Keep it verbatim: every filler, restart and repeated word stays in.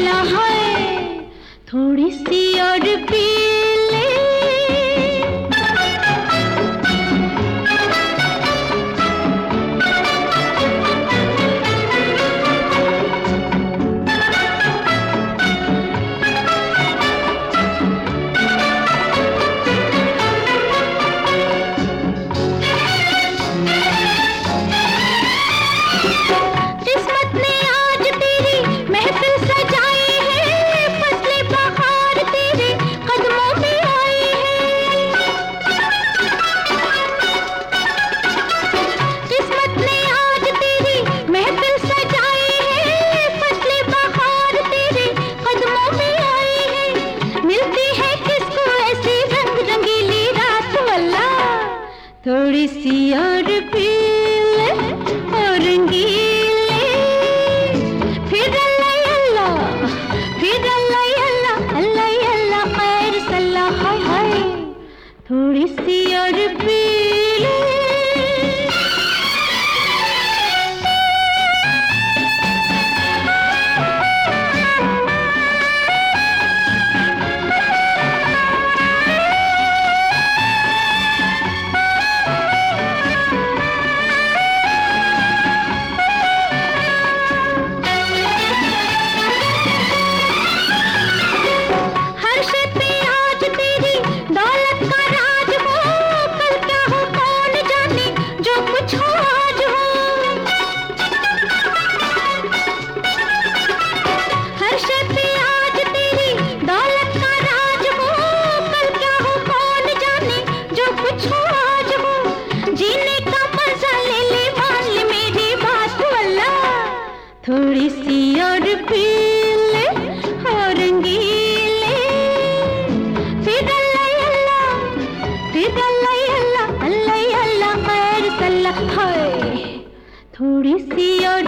सल्ला है, थोड़ी सी और पी ले। किस्मत ने आज तेरी महफिल सजाई है, फसले बहार तेरे कदमों में आई है। किस्मत ने आज तेरी महफिल सजाई है, फसले बहार तेरे कदमों में आई है। मिलती है किसको ऐसी रंग रंगीली रात वाला, थोड़ी सी और पी ले और रंगीले। फिर अल्लाह अल्लाह, फिर अल्लाह अल्लाह, अल्लाह अल्लाह खैर सल्ला हाय हाय, थोड़ी सी और पी ले। हर शे पे आज तेरी दौलत का राज हो, कल क्या हो कौन जाने, जो कुछ हो आज हो। हर शे पे आज तेरी दौलत का राज हो, कल क्या हो कौन जाने, जो कुछ हो आज हो। जीने का मजा ले ले, मान ले मेरी बात अल्लाह, थोड़ी सी और पी ले और रंगीले। फिर अल्लाह अल्लाह, फिर अल्लाह अल्लाह, अल्लाह अल्लाह खैर सल्ला हाय, थोड़ी सी और